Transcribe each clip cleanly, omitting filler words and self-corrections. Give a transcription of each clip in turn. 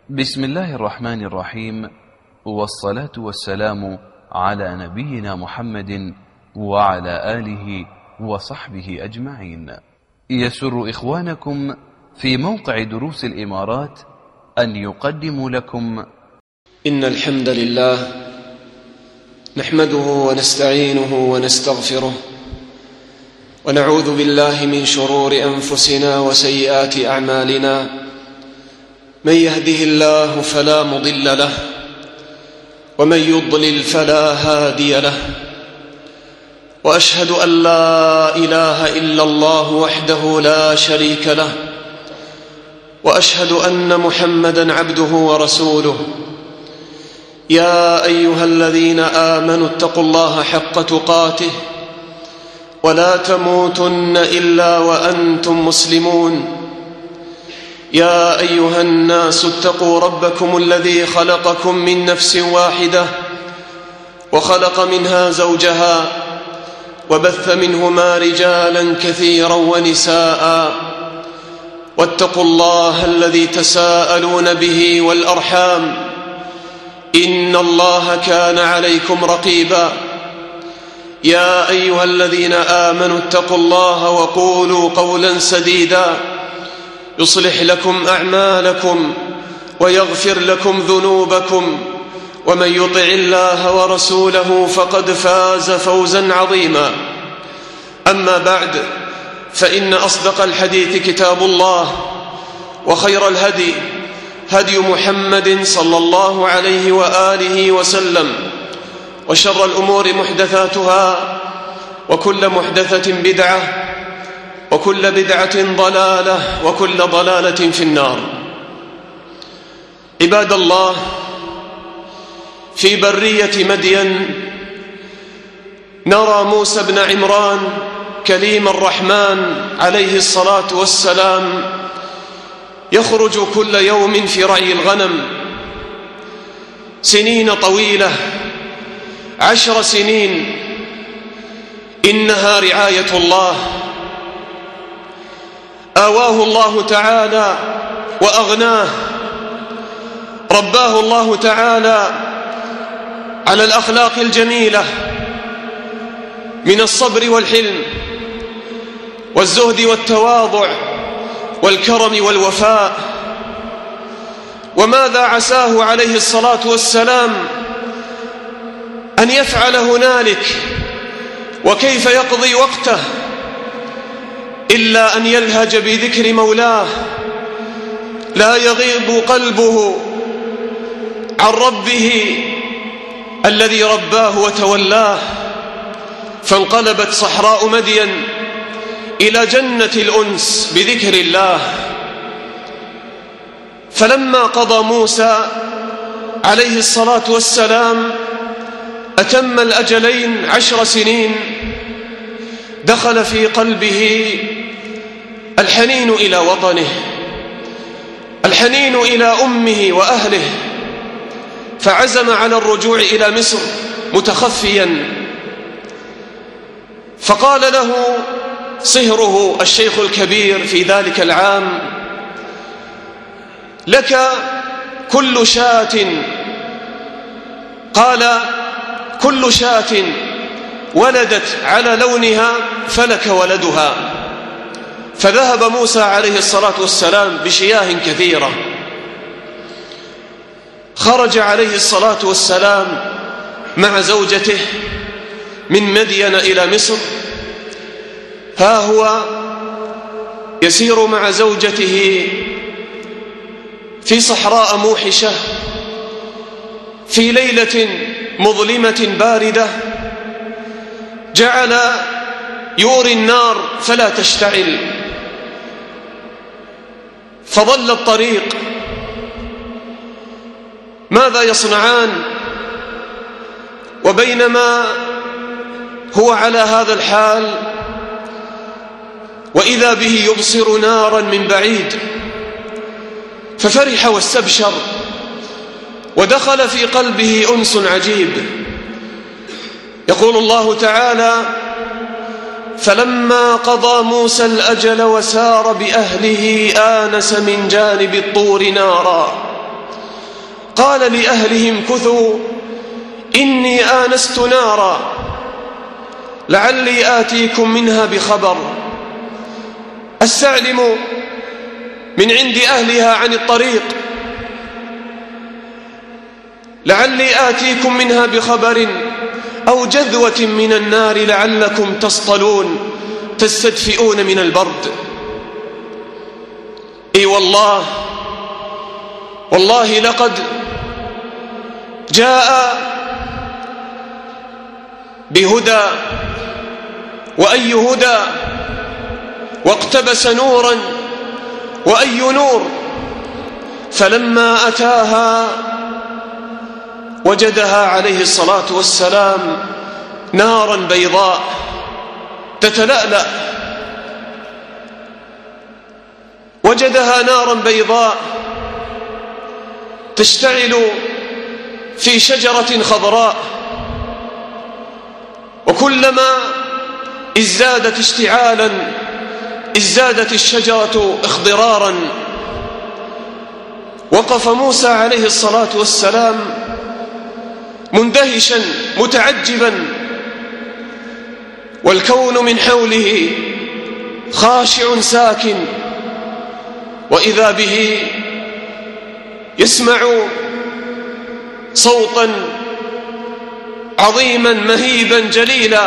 بسم الله الرحمن الرحيم، والصلاة والسلام على نبينا محمد وعلى آله وصحبه أجمعين. يسر إخوانكم في موقع دروس الإمارات أن يقدموا لكم إن الحمد لله نحمده ونستعينه ونستغفره ونعوذ بالله من شرور أنفسنا وسيئات أعمالنا. من يهده الله فلا مضل له ومن يضلل فلا هادي له، وأشهد أن لا إله إلا الله وحده لا شريك له، وأشهد أن محمدًا عبده ورسوله. يا أيها الذين آمنوا اتقوا الله حق تقاته ولا تموتن إلا وأنتم مسلمون. يا أيها الناس اتقوا ربكم الذي خلقكم من نفس واحدة وخلق منها زوجها وبث منهما رجالا كثيرا ونساء، واتقوا الله الذي تساءلون به والأرحام إن الله كان عليكم رقيبا. يا أيها الذين آمنوا اتقوا الله وقولوا قولا سديدا يصلح لكم أعمالكم ويغفر لكم ذنوبكم، ومن يطع الله ورسوله فقد فاز فوزا عظيما. أما بعد، فإن أصدق الحديث كتاب الله، وخير الهدي هدي محمد صلى الله عليه وآله وسلم، وشر الأمور محدثاتها، وكل محدثة بدعة، وكل بدعة ضلالة، وكل ضلالة في النار. عباد الله، في برية مدين نرى موسى بن عمران كليم الرحمن عليه الصلاة والسلام يخرج كل يوم في رعي الغنم سنين طويلة، 10 سنين. إنها رعاية الله، آواه الله تعالى وأغناه، رباه الله تعالى على الأخلاق الجميلة من الصبر والحلم والزهد والتواضع والكرم والوفاء. وماذا عساه عليه الصلاة والسلام أن يفعل هنالك، وكيف يقضي وقته، إلا أن يلهج بذكر مولاه، لا يغيض قلبه عن ربه الذي رباه وتولاه. فانقلبت صحراء مدين إلى جنة الأنس بذكر الله. فلما قضى موسى عليه الصلاة والسلام أتم الأجلين 10 سنين، دخل في قلبه الحنين إلى وطنه، الحنين إلى أمه وأهله، فعزم على الرجوع إلى مصر متخفيا. فقال له صهره الشيخ الكبير في ذلك العام: لك كل شاة، قال: كل شاة ولدت على لونها فلك ولدها. فذهب موسى عليه الصلاة والسلام بشياه كثيرة. خرج عليه الصلاة والسلام مع زوجته من مدين إلى مصر. ها هو يسير مع زوجته في صحراء موحشة في ليلة مظلمة باردة، جعل يوري النار فلا تشتعل، فضل الطريق. ماذا يصنعان؟ وبينما هو على هذا الحال، وإذا به يبصر نارا من بعيد، ففرح واستبشر، ودخل في قلبه أنس عجيب. يقول الله تعالى: فلما قضى موسى الأجل وسار بأهله آنس من جانب الطور نارا قال لأهله امكثوا إني آنست نارا لعلي آتيكم منها بخبر. أستعلم من عند أهلها عن الطريق لعلي آتيكم منها بخبر أو جذوة من النار لعلكم تصطلون تستدفئون من البرد. إي والله لقد جاء بهدى، وأي هدى، واقتبس نورا، وأي نور. فلما أتاها وجدها عليه الصلاة والسلام نارا بيضاء تتلألأ، وجدها نارا بيضاء تشتعل في شجرة خضراء، وكلما ازدادت اشتعالا ازدادت الشجرة اخضرارا. وقف موسى عليه الصلاة والسلام مندهشا متعجبا، والكون من حوله خاشع ساكن، وإذا به يسمع صوتا عظيما مهيبا جليلا.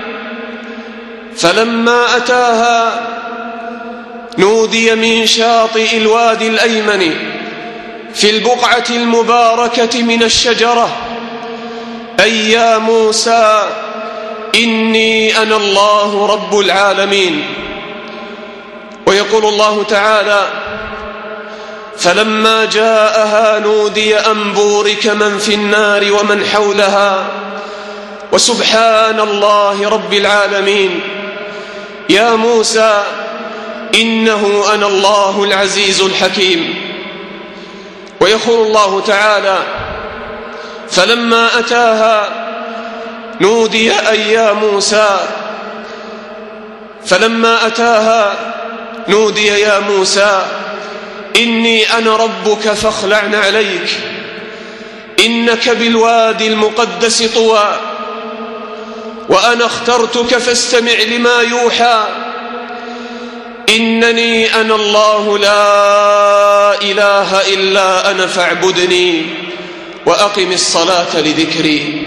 فلما أتاها نودي من شاطئ الوادي الأيمن في البقعة المباركة من الشجرة أي يا موسى إني أنا الله رب العالمين. ويقول الله تعالى فلما جاءها نودي أن بورك من في النار ومن حولها وسبحان الله رب العالمين. يا موسى إنه أنا الله العزيز الحكيم. ويقول الله تعالى فلما أتاها نودي أن يا موسى فلما أتاها نودي يا موسى إني أنا ربك فاخلع نعليك إنك بالوادي المقدس طوى وأنا اخترتك فاستمع لما يوحى إنني أنا الله لا إله إلا أنا فاعبدني وأقم الصلاة لذكري.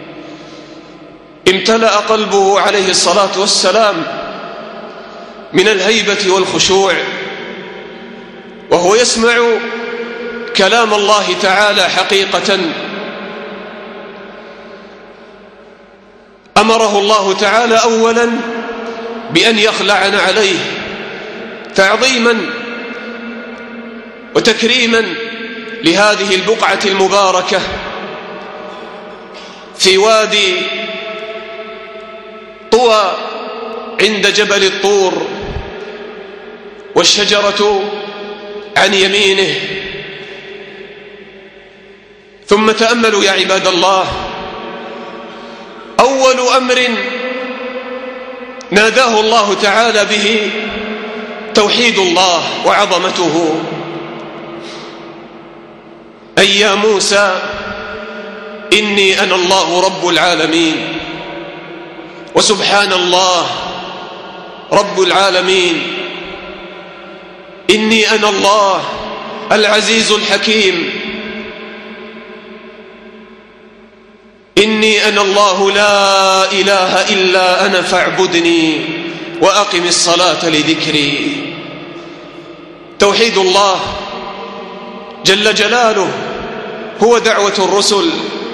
امتلأ قلبه عليه الصلاة والسلام من الهيبة والخشوع وهو يسمع كلام الله تعالى حقيقة. أمره الله تعالى أولا بأن يخلع عليه تعظيما وتكريما لهذه البقعة المباركة في وادي طوى عند جبل الطور، والشجرة عن يمينه. ثم تأملوا يا عباد الله، أول أمر ناداه الله تعالى به توحيد الله وعظمته. أي يا موسى إني أنا الله رب العالمين وسبحان الله رب العالمين. إني أنا الله العزيز الحكيم. إني أنا الله لا إله إلا أنا فاعبدني وأقم الصلاة لذكري. توحيد الله جل جلاله هو دعوة الرسل.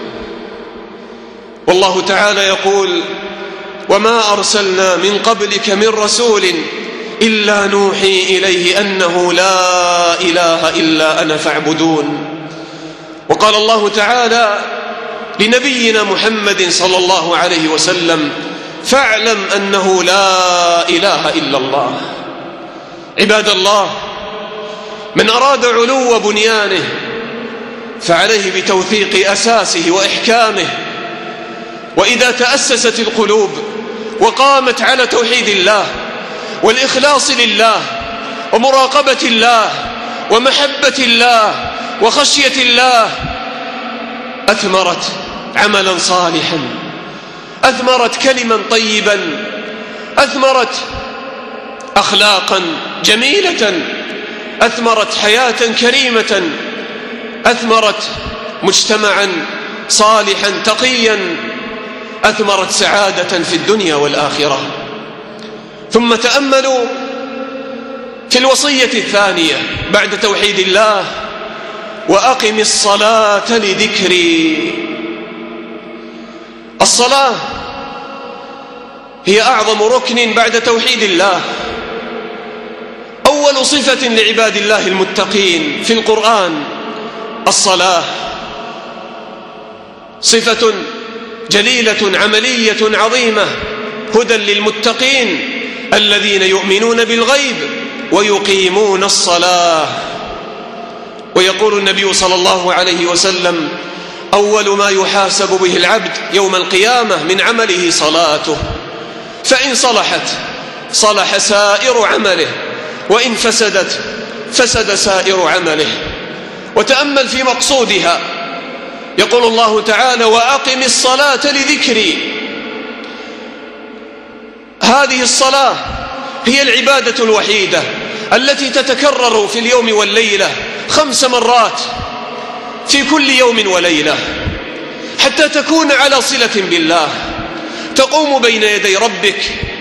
والله تعالى يقول وما أرسلنا من قبلك من رسول إلا نوحي إليه أنه لا إله إلا أنا فاعبدون. وقال الله تعالى لنبينا محمد صلى الله عليه وسلم فاعلم أنه لا إله إلا الله. عباد الله، من أراد علو بنيانه فعليه بتوثيق أساسه وإحكامه. وإذا تأسست القلوب وقامت على توحيد الله والإخلاص لله ومراقبة الله ومحبة الله وخشية الله أثمرت عملا صالحا، أثمرت كلما طيبا، أثمرت أخلاقا جميلة، أثمرت حياة كريمة، أثمرت مجتمعا صالحا تقيا، أثمرت سعادة في الدنيا والآخرة. ثم تأملوا في الوصية الثانية بعد توحيد الله: وأقم الصلاة لذكري. الصلاة هي أعظم ركن بعد توحيد الله، أول صفة لعباد الله المتقين في القرآن الصلاة، صفة جليلة عملية عظيمة، هدى للمتقين الذين يؤمنون بالغيب ويقيمون الصلاة. ويقول النبي صلى الله عليه وسلم: أول ما يحاسب به العبد يوم القيامة من عمله صلاته، فإن صلحت صلح سائر عمله، وإن فسدت فسد سائر عمله. وتأمل في مقصودها، يقول الله تعالى: وأقم الصلاة لذكري. هذه الصلاة هي العبادة الوحيدة التي تتكرر في اليوم والليلة 5 مرات في كل يوم وليلة، حتى تكون على صلة بالله، تقوم بين يدي ربك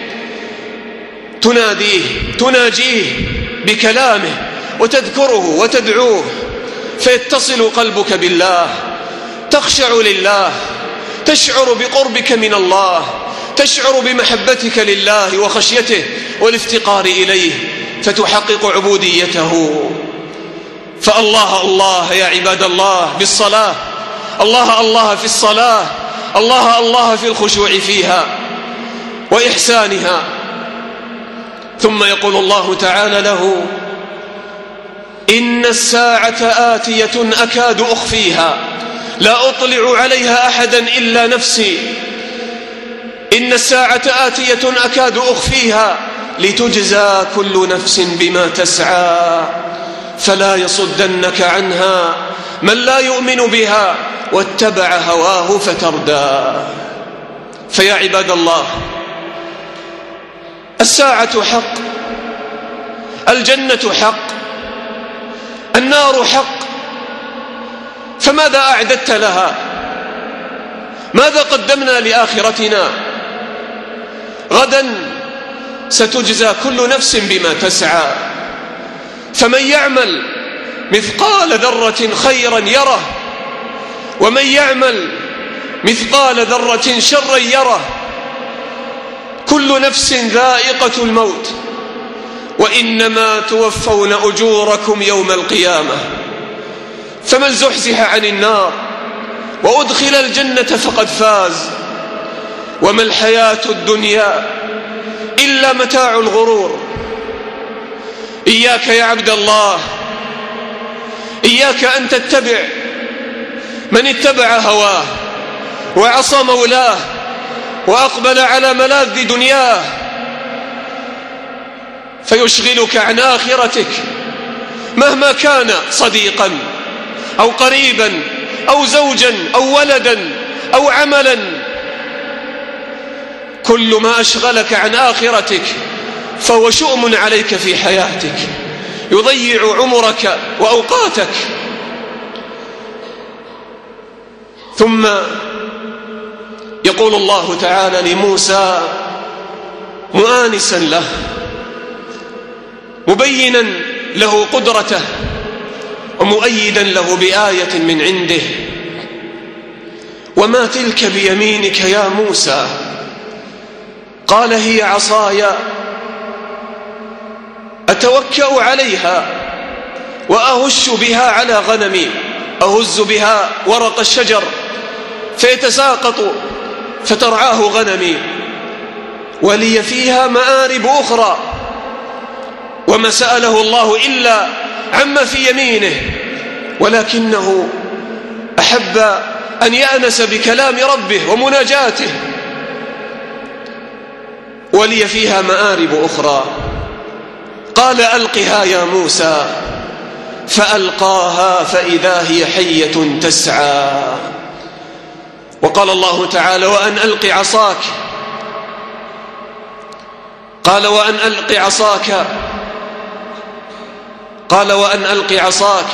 تناجيه بكلامه وتذكره وتدعوه، فيتصل قلبك بالله، تخشع لله، تشعر بقربك من الله، تشعر بمحبتك لله وخشيته والافتقار إليه، فتحقق عبوديته. فالله الله يا عباد الله بالصلاة، الله الله في الصلاة، الله الله في الخشوع فيها وإحسانها. ثم يقول الله تعالى له: إن الساعة آتية أكاد أخفيها لا أطلع عليها أحدا إلا نفسي. إن الساعة آتية أكاد أخفيها لتجزى كل نفس بما تسعى فلا يصدنك عنها من لا يؤمن بها واتبع هواه فتردى. فيا عباد الله، الساعة حق، الجنة حق، النار حق، فماذا أعددت لها؟ ماذا قدمنا لآخرتنا؟ غدا ستجزى كل نفس بما تسعى، فمن يعمل مثقال ذرة خيرا يره، ومن يعمل مثقال ذرة شرا يره. كل نفس ذائقة الموت، وإنما توفون أجوركم يوم القيامة. فمن زحزح عن النار وأدخل الجنة فقد فاز، وما الحياة الدنيا إلا متاع الغرور. إياك يا عبد الله، إياك أن تتبع من اتبع هواه وعصى مولاه وأقبل على ملاذ دنياه فيشغلك عن آخرتك، مهما كان صديقا أو قريبا أو زوجا أو ولدا أو عملا. كل ما أشغلك عن آخرتك فهو شؤم عليك في حياتك، يضيع عمرك وأوقاتك. ثم يقول الله تعالى لموسى مؤانسا له، مبينا له قدرته ومؤيدا له بآية من عنده: وما تلك بيمينك يا موسى؟ قال: هي عصاي أتوكأ عليها وأهش بها على غنمي، أهز بها ورق الشجر فيتساقط فترعاه غنمي، ولي فيها مآرب أخرى. وما سأله الله إلا عما في يمينه، ولكنه أحب أن يأنس بكلام ربه ومناجاته. ولي فيها مآرب أخرى. قال: ألقها يا موسى، فألقاها فإذا هي حية تسعى. وقال الله تعالى: وأن ألق عصاك. قال: وأن ألق عصاك. قال: وأن ألق عصاك.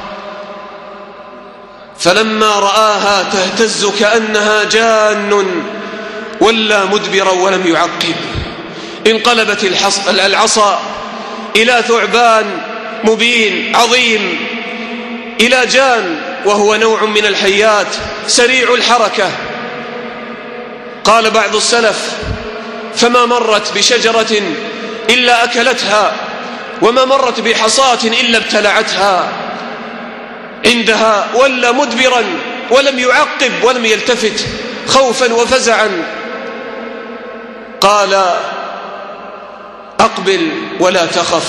فلما رآها تهتز كأنها جان ولا مدبرا ولم يعقب. انقلبت العصا إلى ثعبان مبين عظيم، إلى جان وهو نوع من الحيات سريع الحركة. قال بعض السلف: فما مرت بشجرة إلا أكلتها، وما مرت بحصاة إلا ابتلعتها. عندها ولا مدبرا ولم يعقب ولم يلتفت خوفا وفزعا. قال: أقبل ولا تخف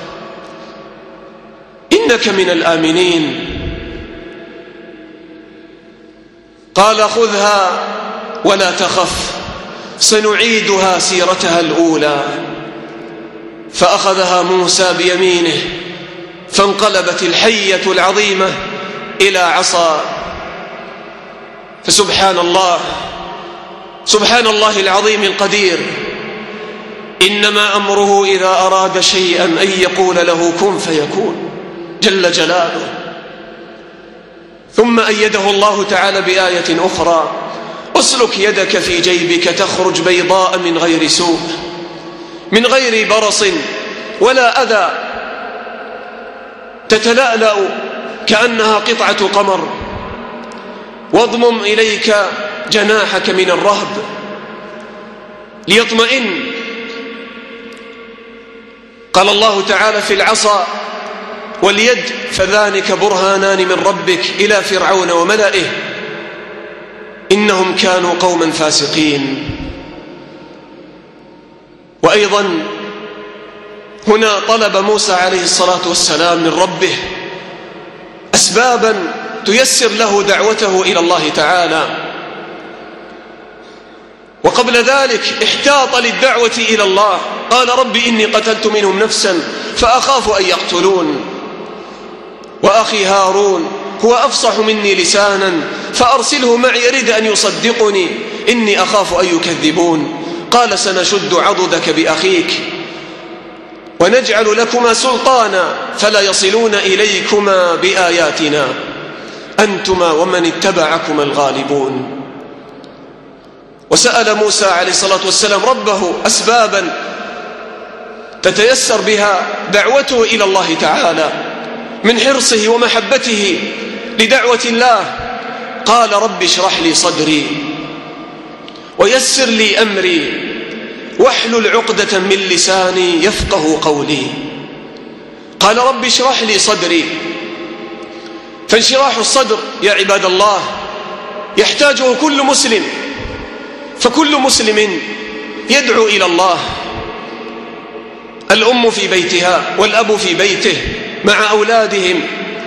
إنك من الآمنين. قال: خذها ولا تخف سنعيدها سيرتها الأولى. فأخذها موسى بيمينه فانقلبت الحية العظيمة إلى عصا. فسبحان الله، سبحان الله العظيم القدير، إنما أمره إذا أراد شيئا أن يقول له كن فيكون جل جلاله. ثم أيده الله تعالى بآية أخرى: أسلك يدك في جيبك تخرج بيضاء من غير سوء، من غير برص ولا أذى، تتلألأ كأنها قطعة قمر، واضمم إليك جناحك من الرهب ليطمئن. قال الله تعالى في العصا واليد: فذلك برهانان من ربك إلى فرعون وملئه إنهم كانوا قوما فاسقين. وأيضا هنا طلب موسى عليه الصلاة والسلام من ربه أسبابا تيسر له دعوته إلى الله تعالى، وقبل ذلك احتاط للدعوة إلى الله. قال: رب إني قتلت منهم نفسا فأخاف أن يقتلون، وأخي هارون هو أفصح مني لسانا فأرسله معي يرد أن يصدقني إني أخاف أن يكذبون. قال: سنشد عضدك بأخيك ونجعل لكما سلطانا فلا يصلون إليكما بآياتنا أنتما ومن اتبعكما الغالبون. وسأل موسى عليه الصلاة والسلام ربه أسبابا تتيسر بها دعوته إلى الله تعالى من حرصه ومحبته لدعوة الله. قال: رب اشرح لي صدري ويسر لي أمري واحلل عقدة من لساني يفقه قولي. قال: رب اشرح لي صدري. فانشراح الصدر يا عباد الله يحتاجه كل مسلم، فكل مسلم يدعو إلى الله، الأم في بيتها والأب في بيته مع أولادهم،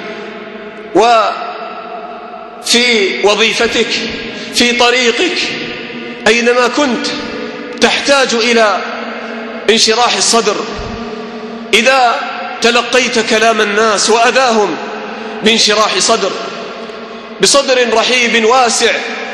وفي وظيفتك، في طريقك، أينما كنت تحتاج إلى انشراح الصدر. إذا تلقيت كلام الناس وأذاهم بانشراح صدر، بصدر رحيب واسع،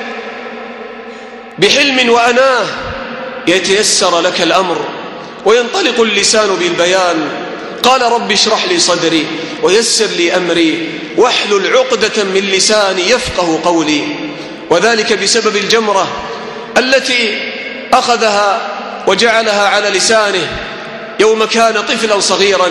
بحلم وأناه، يتيسر لك الأمر وينطلق اللسان بالبيان. قال: رب اشرح لي صدري ويسر لي أمري واحلل عقدة من لساني يفقه قولي. وذلك بسبب الجمرة التي أخذها وجعلها على لسانه يوم كان طفلا صغيرا.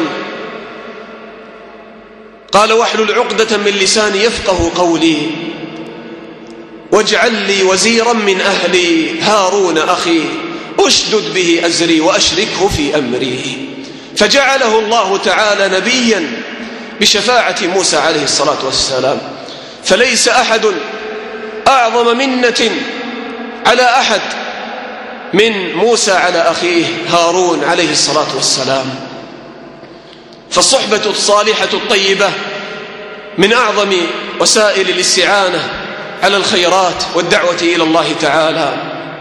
قال: واحلل عقدة من لساني يفقه قولي واجعل لي وزيرا من أهلي هارون أخي أشدد به أزري وأشركه في أمري. فجعله الله تعالى نبيا بشفاعة موسى عليه الصلاة والسلام. فليس أحد أعظم منة على أحد من موسى على أخيه هارون عليه الصلاة والسلام. فالصحبة الصالحة الطيبة من أعظم وسائل الاستعانة على الخيرات والدعوة إلى الله تعالى.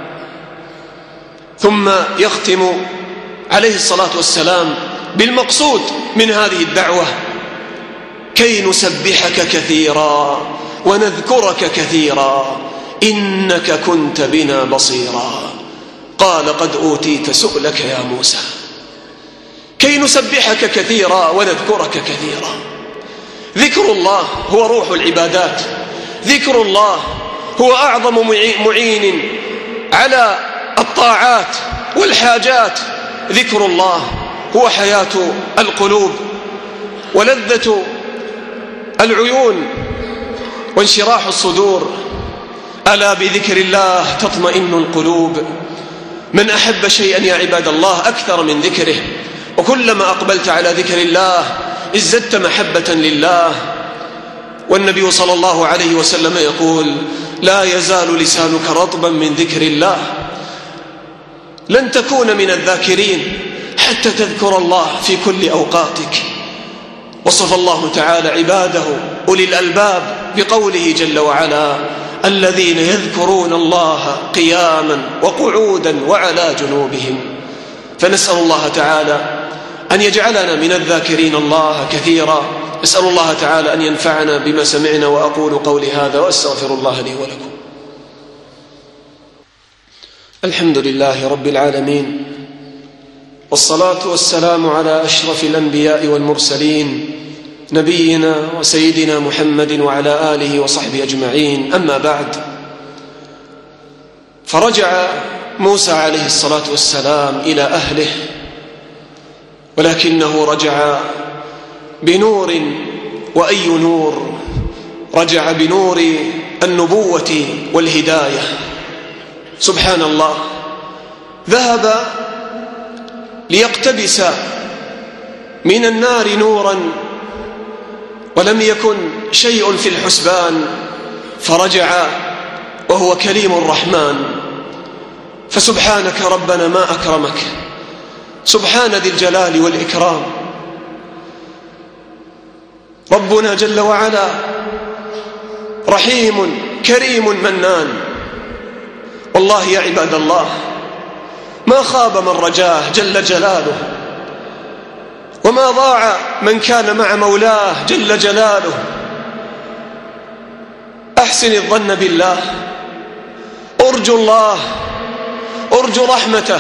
ثم يختم عليه الصلاة والسلام بالمقصود من هذه الدعوة: كي نسبحك كثيرا ونذكرك كثيرا إنك كنت بنا بصيرا. قال قد أوتيت سؤلك يا موسى كي نسبحك كثيرا ونذكرك كثيرا. ذكر الله هو روح العبادات، ذكر الله هو أعظم معين على الطاعات والحاجات. ذكر الله هو حياة القلوب ولذة العيون وانشراح الصدور. ألا بذكر الله تطمئن القلوب. من أحب شيئا يا عباد الله أكثر من ذكره، وكلما أقبلت على ذكر الله ازددت محبة لله. والنبي صلى الله عليه وسلم يقول لا يزال لسانك رطبا من ذكر الله. لن تكون من الذاكرين حتى تذكر الله في كل أوقاتك. وصف الله تعالى عباده أولي الألباب بقوله جل وعلا الذين يذكرون الله قياما وقعودا وعلى جنوبهم. فنسأل الله تعالى أن يجعلنا من الذاكرين الله كثيرا. أسأل الله تعالى أن ينفعنا بما سمعنا. وأقول قولي هذا وأستغفر الله لي ولكم. الحمد لله رب العالمين، والصلاة والسلام على أشرف الأنبياء والمرسلين نبينا وسيدنا محمد وعلى آله وصحبه أجمعين. أما بعد، فرجع موسى عليه الصلاة والسلام إلى أهله، ولكنه رجع بنور. وأي نور؟ رجع بنور النبوة والهداية. سبحان الله، ذهب ليقتبس من النار نورا ولم يكن شيء في الحسبان، فرجع وهو كريم الرحمن. فسبحانك ربنا ما أكرمك، سبحان ذي الجلال والإكرام. ربنا جل وعلا رحيم كريم منان. والله يا عباد الله ما خاب من رجاه جل جلاله، وما ضاع من كان مع مولاه جل جلاله. أحسن الظن بالله، أرجو الله، أرجو رحمته،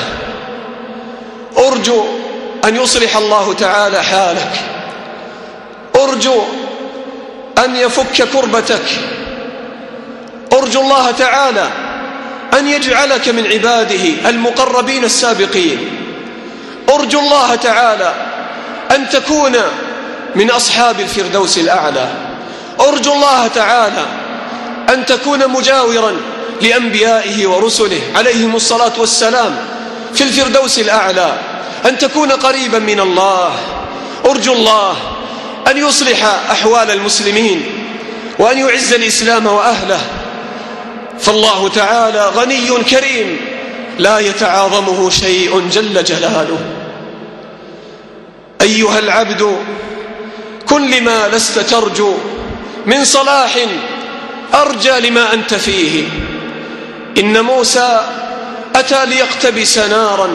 أرجو أن يصلح الله تعالى حالك، أرجو أن يفك كربتك، أرجو الله تعالى أن يجعلك من عباده المقربين السابقين، أرجو الله تعالى أن تكون من أصحاب الفردوس الأعلى، أرجو الله تعالى أن تكون مجاورا لأنبيائه ورسله عليهم الصلاة والسلام في الفردوس الأعلى، أن تكون قريبا من الله. أرجو الله أن يصلح أحوال المسلمين وأن يعز الإسلام وأهله، فالله تعالى غني كريم لا يتعاظمه شيء جل جلاله. أيها العبد كن لما لست ترجو من صلاح أرجى لما أنت فيه. إن موسى أتى ليقتبس نارا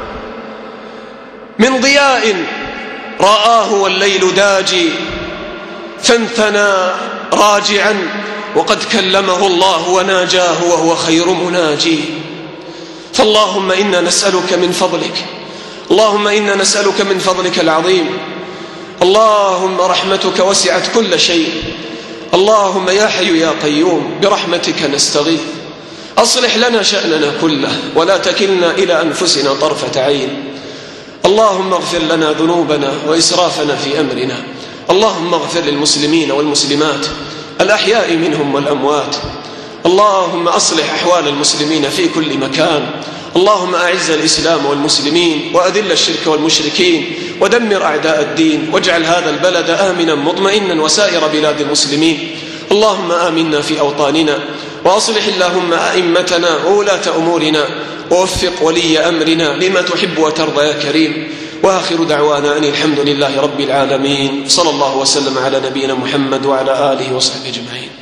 من ضياء رآه والليل داجي، فانثنى راجعا وقد كلمه الله وناجاه وهو خير مناجي. فاللهم إنا نسألك من فضلك، اللهم إنا نسألك من فضلك العظيم. اللهم رحمتك وسعت كل شيء. اللهم يا حي يا قيوم برحمتك نستغيث، أصلح لنا شأننا كله ولا تكلنا إلى أنفسنا طرفة عين. اللهم اغفر لنا ذنوبنا وإسرافنا في أمرنا. اللهم اغفر للمسلمين والمسلمات الأحياء منهم والأموات. اللهم أصلح أحوال المسلمين في كل مكان. اللهم أعز الإسلام والمسلمين وأذل الشرك والمشركين ودمر أعداء الدين، واجعل هذا البلد آمنا مطمئنا وسائر بلاد المسلمين. اللهم آمنا في أوطاننا، وأصلح اللهم أئمتنا وولاة أمورنا، ووفق ولي أمرنا لما تحب وترضى يا كريم. وآخر دعوانا أن الحمد لله رب العالمين. صلى الله وسلم على نبينا محمد وعلى آله وصحبه أجمعين.